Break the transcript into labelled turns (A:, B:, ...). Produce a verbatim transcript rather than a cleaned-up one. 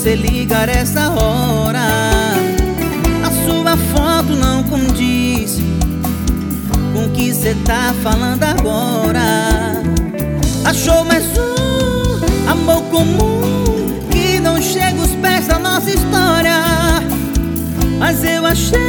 A: você ligar essa hora. A sua foto não condiz com o que cê tá falando agora. Achou mais um amor comum que não chega aos pés da nossa história. Mas eu achei